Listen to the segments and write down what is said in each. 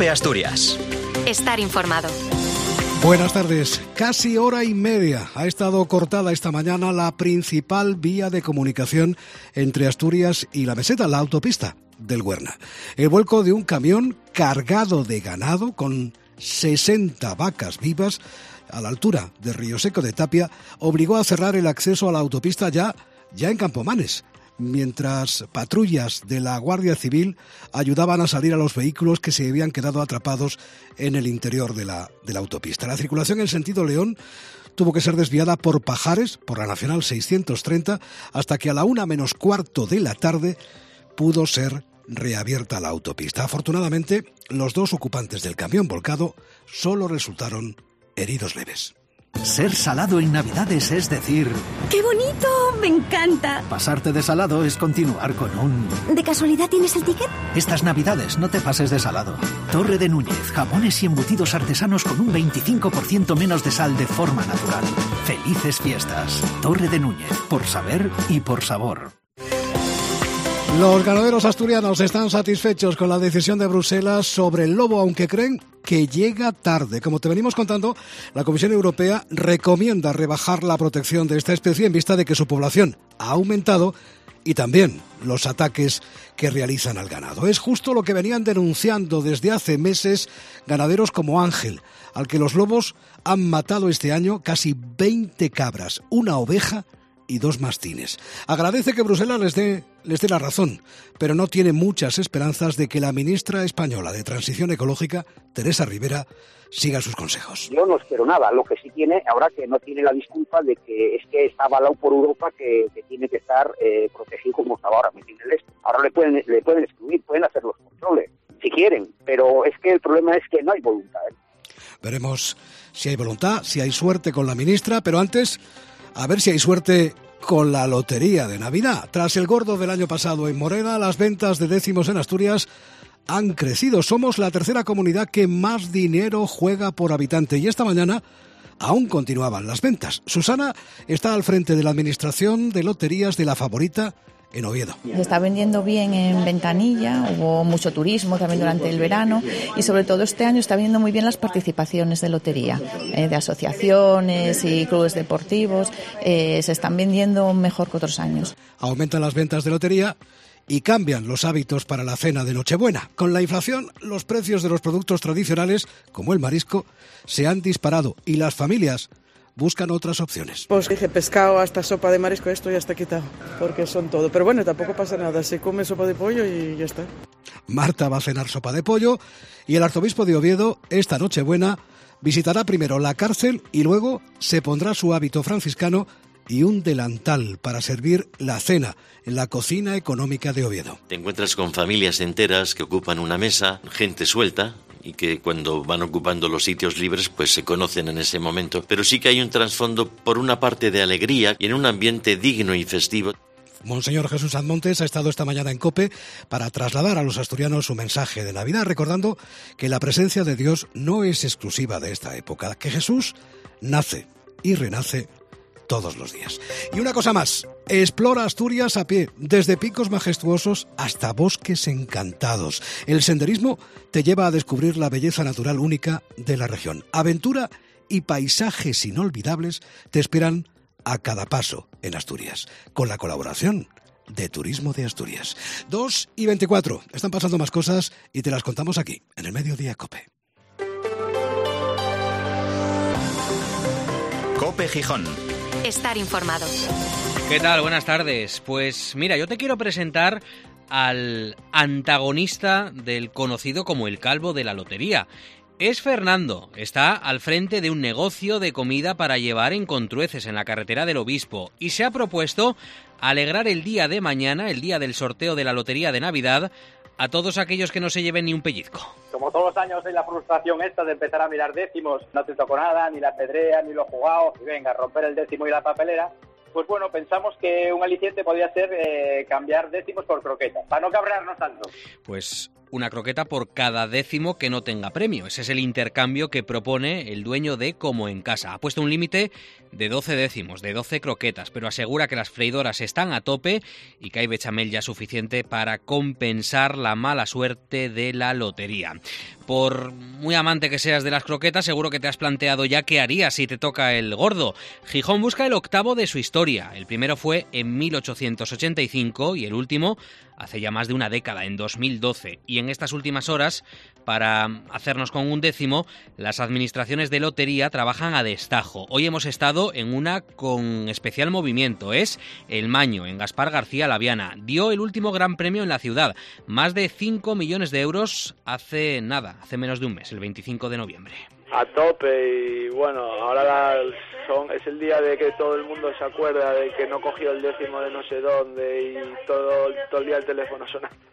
COPE Asturias. Estar informado. Buenas tardes. Casi hora y media ha estado cortada esta mañana la principal vía de comunicación entre Asturias y la meseta, la autopista del Huerna. El vuelco de un camión cargado de ganado con 60 vacas vivas a la altura de Río Seco de Tapia obligó a cerrar el acceso a la autopista ya en Campomanes, mientras patrullas de la Guardia Civil ayudaban a salir a los vehículos que se habían quedado atrapados en el interior de la autopista. La circulación en sentido León tuvo que ser desviada por Pajares, por la Nacional 630, hasta que a la 1:15 de la tarde pudo ser reabierta la autopista. Afortunadamente, los dos ocupantes del camión volcado solo resultaron heridos leves. Ser salado en Navidades es decir... ¡Qué bonito! ¡Me encanta! Pasarte de salado es continuar con un... ¿De casualidad tienes el ticket? Estas Navidades no te pases de salado. Torre de Núñez, jamones y embutidos artesanos con un 25% menos de sal de forma natural. ¡Felices fiestas! Torre de Núñez, por saber y por sabor. Los ganaderos asturianos están satisfechos con la decisión de Bruselas sobre el lobo, aunque creen que llega tarde. Como te venimos contando, la Comisión Europea recomienda rebajar la protección de esta especie en vista de que su población ha aumentado y también los ataques que realizan al ganado. Es justo lo que venían denunciando desde hace meses ganaderos como Ángel, al que los lobos han matado este año casi 20 cabras, una oveja y 2 mastines. Agradece que Bruselas les dé la razón, pero no tiene muchas esperanzas de que la ministra española de Transición Ecológica, Teresa Rivera, siga sus consejos. Yo no espero nada. Lo que sí tiene, ahora que no tiene la disculpa de que es que está avalado por Europa que tiene que estar protegido como estaba ahora, ¿me entiendes? Ahora le pueden excluir, pueden hacer los controles, si quieren, pero es que el problema es que no hay voluntad. Veremos si hay voluntad, si hay suerte con la ministra, pero antes, a ver si hay suerte con la lotería de Navidad. Tras el gordo del año pasado en Moreda, las ventas de décimos en Asturias han crecido. Somos la tercera comunidad que más dinero juega por habitante y esta mañana aún continuaban las ventas. Susana está al frente de la administración de loterías de La Favorita en Oviedo. Se está vendiendo bien en Ventanilla, hubo mucho turismo también durante el verano y sobre todo este año está vendiendo muy bien las participaciones de lotería, de asociaciones y clubes deportivos, se están vendiendo mejor que otros años. Aumentan las ventas de lotería y cambian los hábitos para la cena de Nochebuena. Con la inflación, los precios de los productos tradicionales, como el marisco, se han disparado y las familias buscan otras opciones. Pues dije pescado, hasta sopa de marisco, esto ya está quitado, porque son todo. Pero bueno, tampoco pasa nada, se come sopa de pollo y ya está. Marta va a cenar sopa de pollo y el arzobispo de Oviedo, esta Nochebuena, visitará primero la cárcel y luego se pondrá su hábito franciscano y un delantal para servir la cena en la cocina económica de Oviedo. Te encuentras con familias enteras que ocupan una mesa, gente suelta, y que cuando van ocupando los sitios libres pues se conocen en ese momento, pero sí que hay un trasfondo por una parte de alegría y en un ambiente digno y festivo. Monseñor Jesús Admontes ha estado esta mañana en COPE para trasladar a los asturianos su mensaje de Navidad, recordando que la presencia de Dios no es exclusiva de esta época, que Jesús nace y renace todos los días. Y una cosa más, explora Asturias a pie, desde picos majestuosos hasta bosques encantados. El senderismo te lleva a descubrir la belleza natural única de la región. Aventura y paisajes inolvidables te esperan a cada paso en Asturias, con la colaboración de Turismo de Asturias. 2:24. Están pasando más cosas y te las contamos aquí, en el Mediodía COPE. COPE Gijón. Estar informado. ¿Qué tal? Buenas tardes. Pues mira, yo te quiero presentar al antagonista del conocido como el calvo de la lotería. Es Fernando, está al frente de un negocio de comida para llevar en Contrueces, en la carretera del Obispo, y se ha propuesto alegrar el día de mañana, el día del sorteo de la lotería de Navidad, a todos aquellos que no se lleven ni un pellizco. Como todos los años hay la frustración esta de empezar a mirar décimos, no te tocó nada, ni la pedrea, ni lo jugado, y venga, romper el décimo y la papelera. Pues bueno, pensamos que un aliciente podría ser cambiar décimos por croquetas, para no cabrearnos tanto. Pues una croqueta por cada décimo que no tenga premio. Ese es el intercambio que propone el dueño de Como en Casa. Ha puesto un límite de 12 décimos, de 12 croquetas, pero asegura que las freidoras están a tope y que hay bechamel ya suficiente para compensar la mala suerte de la lotería. Por muy amante que seas de las croquetas, seguro que te has planteado ya qué harías si te toca el gordo. Gijón busca el octavo de su historia. El primero fue en 1885 y el último hace ya más de una década, en 2012. Y en estas últimas horas, para hacernos con un décimo, las administraciones de lotería trabajan a destajo. Hoy hemos estado en una con especial movimiento. Es El Maño, en Gaspar García Laviana. Dio el último gran premio en la ciudad. Más de 5 millones de euros hace nada, hace menos de un mes, el 25 de noviembre. A tope, y bueno, ahora es el día de que todo el mundo se acuerda de que no cogió el décimo de no sé dónde y todo el día el teléfono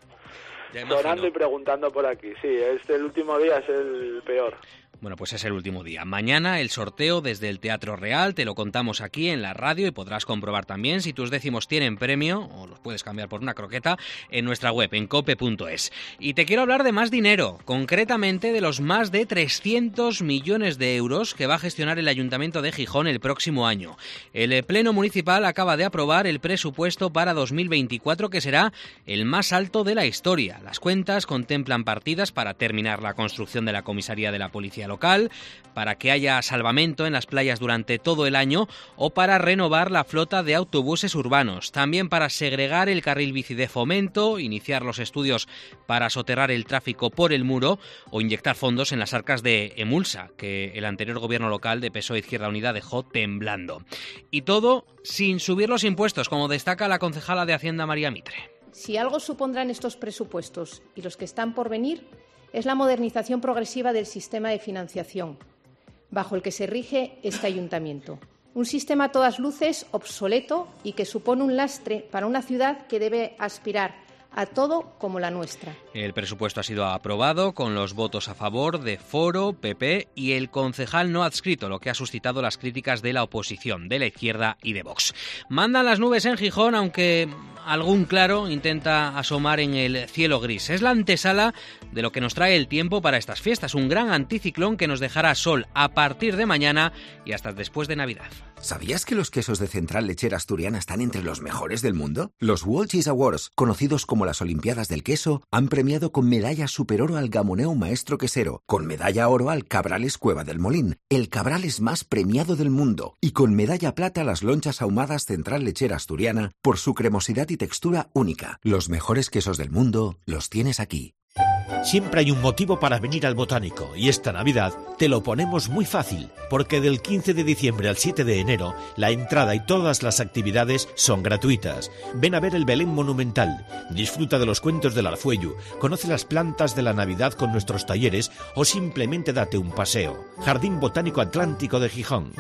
sonando y preguntando por aquí. Sí, el último día es el peor. Bueno, pues es el último día. Mañana el sorteo desde el Teatro Real, te lo contamos aquí en la radio y podrás comprobar también si tus décimos tienen premio, o los puedes cambiar por una croqueta, en nuestra web, en cope.es. Y te quiero hablar de más dinero, concretamente de los más de 300 millones de euros que va a gestionar el Ayuntamiento de Gijón el próximo año. El Pleno Municipal acaba de aprobar el presupuesto para 2024, que será el más alto de la historia. Las cuentas contemplan partidas para terminar la construcción de la comisaría de la Policía Local, para que haya salvamento en las playas durante todo el año o para renovar la flota de autobuses urbanos. También para segregar el carril bici de Fomento, iniciar los estudios para soterrar el tráfico por el muro o inyectar fondos en las arcas de Emulsa, que el anterior gobierno local de PSOE Izquierda Unida dejó temblando. Y todo sin subir los impuestos, como destaca la concejala de Hacienda María Mitre. Si algo supondrán estos presupuestos y los que están por venir, es la modernización progresiva del sistema de financiación, bajo el que se rige este ayuntamiento. Un sistema a todas luces obsoleto y que supone un lastre para una ciudad que debe aspirar a todo como la nuestra. El presupuesto ha sido aprobado con los votos a favor de Foro, PP y el concejal no adscrito, lo que ha suscitado las críticas de la oposición, de la izquierda y de Vox. Mandan las nubes en Gijón, aunque algún claro intenta asomar en el cielo gris. Es la antesala de lo que nos trae el tiempo para estas fiestas, un gran anticiclón que nos dejará sol a partir de mañana y hasta después de Navidad. ¿Sabías que los quesos de Central Lechera Asturiana están entre los mejores del mundo? Los World Cheese Awards, conocidos como las Olimpiadas del Queso, han premiado con medalla superoro al Gamoneu Maestro Quesero, con medalla oro al Cabrales Cueva del Molín, el Cabrales más premiado del mundo, y con medalla plata a las lonchas ahumadas Central Lechera Asturiana por su cremosidad y textura única. Los mejores quesos del mundo los tienes aquí. Siempre hay un motivo para venir al Botánico y esta Navidad te lo ponemos muy fácil, porque del 15 de diciembre al 7 de enero la entrada y todas las actividades son gratuitas. Ven a ver el Belén monumental, disfruta de los cuentos del Arfuello, conoce las plantas de la Navidad con nuestros talleres o simplemente date un paseo. Jardín Botánico Atlántico de Gijón.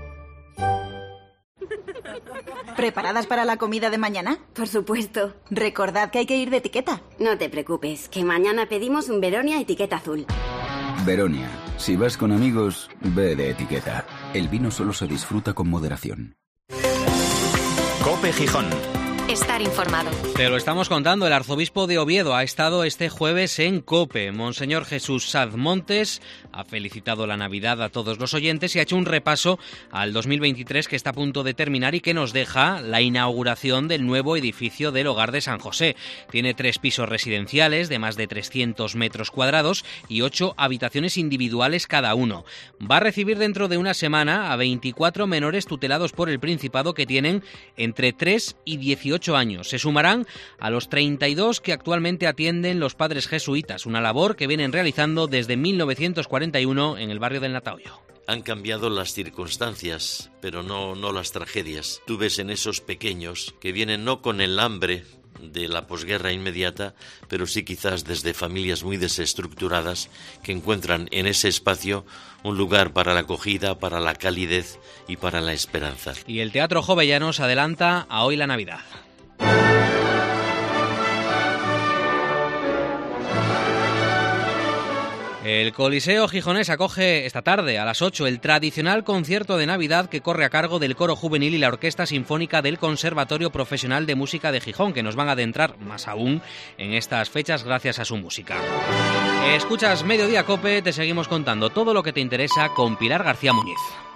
¿Preparadas para la comida de mañana? Por supuesto. Recordad que hay que ir de etiqueta. No te preocupes, que mañana pedimos un Veronia etiqueta azul. Veronia, si vas con amigos, ve de etiqueta. El vino solo se disfruta con moderación. COPE Gijón. Estar informado. Te lo estamos contando, el arzobispo de Oviedo ha estado este jueves en COPE. Monseñor Jesús Saz Montes ha felicitado la Navidad a todos los oyentes y ha hecho un repaso al 2023 que está a punto de terminar y que nos deja la inauguración del nuevo edificio del Hogar de San José. Tiene 3 pisos residenciales de más de 300 metros cuadrados y 8 habitaciones individuales cada uno. Va a recibir dentro de una semana a 24 menores tutelados por el Principado que tienen entre 3 y 18 años. Se sumarán a los 32 que actualmente atienden los padres jesuitas, una labor que vienen realizando desde 1941 en el barrio del Natahoyo. Han cambiado las circunstancias, pero no las tragedias. Tú ves en esos pequeños que vienen no con el hambre de la posguerra inmediata, pero sí quizás desde familias muy desestructuradas que encuentran en ese espacio un lugar para la acogida, para la calidez y para la esperanza. Y el Teatro Jovellanos adelanta a hoy la Navidad. El Coliseo gijonés acoge esta tarde a las 8 el tradicional concierto de Navidad que corre a cargo del Coro Juvenil y la Orquesta Sinfónica del Conservatorio Profesional de Música de Gijón, que nos van a adentrar más aún en estas fechas gracias a su música. Escuchas Mediodía Cope, te seguimos contando todo lo que te interesa con Pilar García Muñiz.